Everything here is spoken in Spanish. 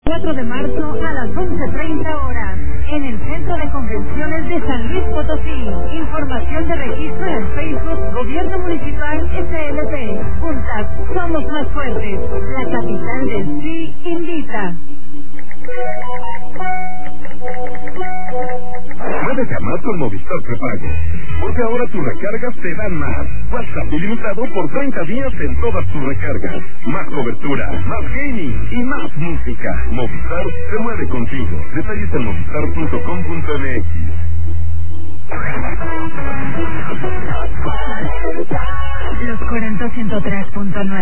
4 de marzo a las 11:30 horas, en el Centro de Convenciones de San Luis Potosí. Información de registro en Facebook Gobierno Municipal SLP. Juntas somos más fuertes. La capital del sí invita. Muévete a más con Movistar Prepago, porque ahora tus recargas te dan más. WhatsApp ilimitado por 30 días en todas tus recargas. Más cobertura, más gaming y más música. Movistar se mueve contigo. Detalles en movistar.com.mx. Los 40 103.9.